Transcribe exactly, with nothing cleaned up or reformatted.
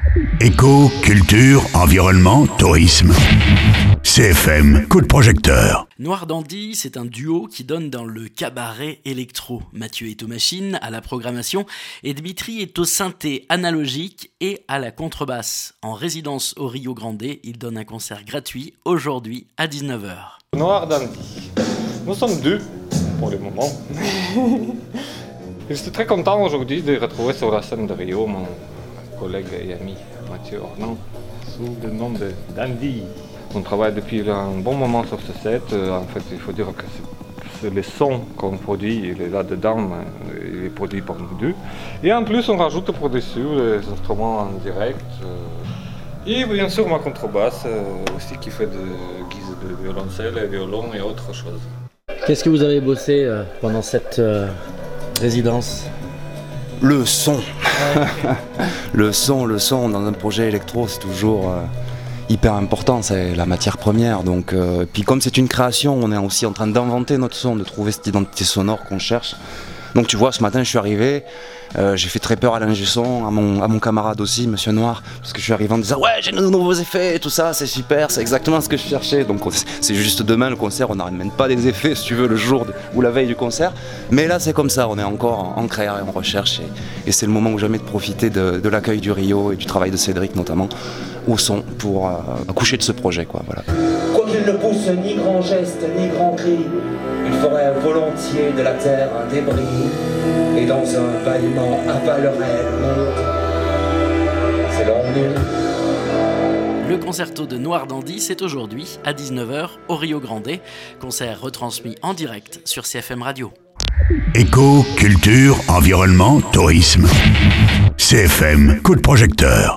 Éco, culture, environnement, tourisme. C F M, coup de projecteur. Noir Dandy, c'est un duo qui donne dans le cabaret électro. Mathieu est aux machines, à la programmation, et Dmitri est au synthé analogique et à la contrebasse. En résidence au Rio Grande, il donne un concert gratuit aujourd'hui à dix-neuf heures. Noir Dandy. Nous sommes deux pour le moment. Je suis très content aujourd'hui de retrouver sur la scène de Rio mon collègue et ami Mathieu Ornan sous le nom de Dandy. On travaille depuis un bon moment sur ce set. En fait, il faut dire que c'est, c'est le son qu'on produit, il est là-dedans, il est produit par nous deux. Et en plus, on rajoute par-dessus les instruments en direct. Et bien sûr, ma contrebasse aussi qui fait de guise de violoncelle et violon et autre chose. Qu'est-ce que vous avez bossé euh, pendant cette euh, résidence ? Le son. le son, le son dans un projet électro, c'est toujours euh, hyper important, c'est la matière première. Donc, euh, puis comme c'est une création, on est aussi en train d'inventer notre son, de trouver cette identité sonore qu'on cherche. Donc tu vois, ce matin je suis arrivé, euh, j'ai fait très peur à l'ingé son, à mon, à mon camarade aussi, Monsieur Noir, parce que je suis arrivé en disant ouais j'ai de nouveaux effets et tout ça, c'est super, c'est exactement ce que je cherchais. Donc c'est juste demain le concert, on n'amène pas des effets si tu veux le jour de, ou la veille du concert, mais là c'est comme ça, on est encore en, en créa et en recherche et, et c'est le moment ou jamais de profiter de, de l'accueil du Rio et du travail de Cédric notamment au son pour euh, accoucher de ce projet quoi, voilà. Quoiqu'il ne pousse ni grand geste ni grand cri, il ferait volontiers de la terre un débris, et dans un bâillement avalerait le monde. C'est l'ennui. Le concerto de Noir Dandy, c'est aujourd'hui à dix-neuf heures au Rio Grande. Concert retransmis en direct sur C F M Radio. Éco, culture, environnement, tourisme. C F M, coup de projecteur.